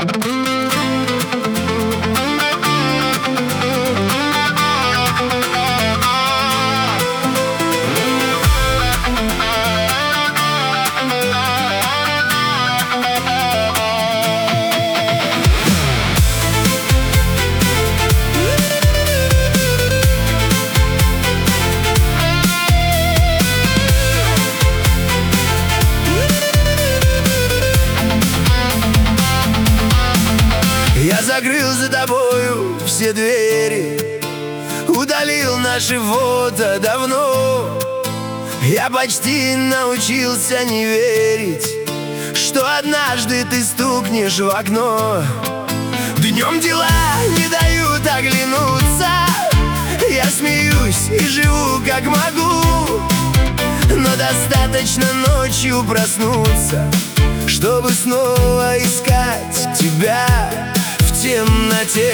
Я закрыл за тобою все двери, удалил наши фото давно. Я почти научился не верить, что однажды ты стукнешь в окно. Днем дела не дают оглянуться, я смеюсь и живу как могу. Но достаточно ночью проснуться, чтобы снова искать тебя в темноте.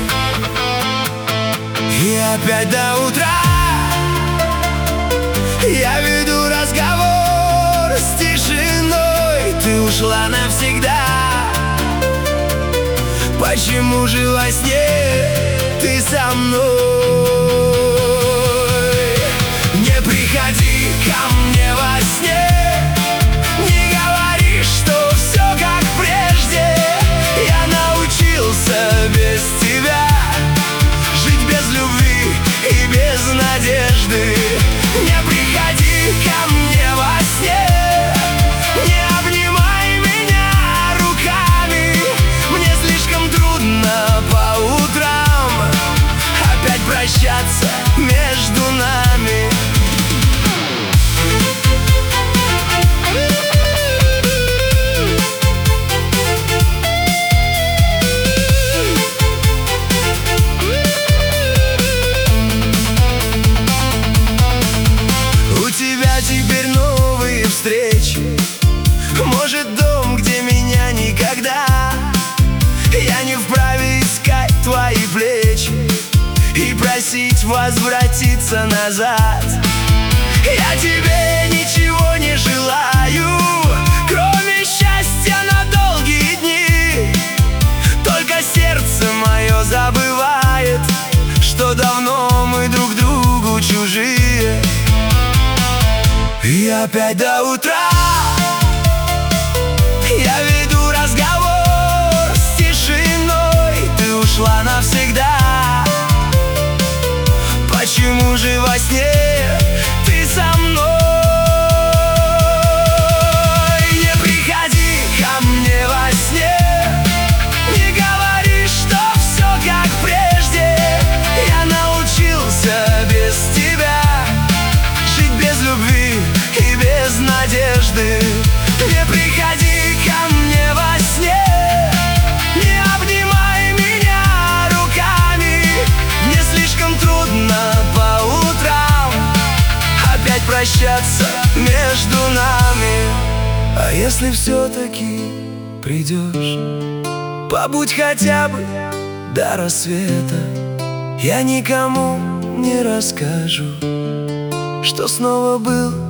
И опять до утра я веду разговор с тишиной. Ты ушла навсегда. Почему же во сне ты со мной? Не приходи ко мне во сне, не говори, что все как прежде. Я научился без тебя жить без любви и без надежды. Не приходи ко мне во сне, не обнимай меня руками. Мне слишком трудно по утрам опять прощаться между нами. Теперь новые встречи, может, дом, где меня никогда. Я не вправе искать твои плечи и просить возвратиться назад. Я тебе ничего не желаю, кроме счастья на долгие дни. Только сердце мое забывает, что давно мы друг другу чужие. И опять до утра я веду разговор с тишиной. Ты ушла навсегда. Почему же во сне ты со мной? Не приходи ко мне во сне, не говори, что все как прежде. Я научился без тебя жить без любви и без надежды. Не приходи ко мне во сне, не обнимай меня руками. Мне слишком трудно по утрам опять прощаться между нами. А если все-таки придешь, побудь хотя бы до рассвета. Я никому не расскажу, что снова был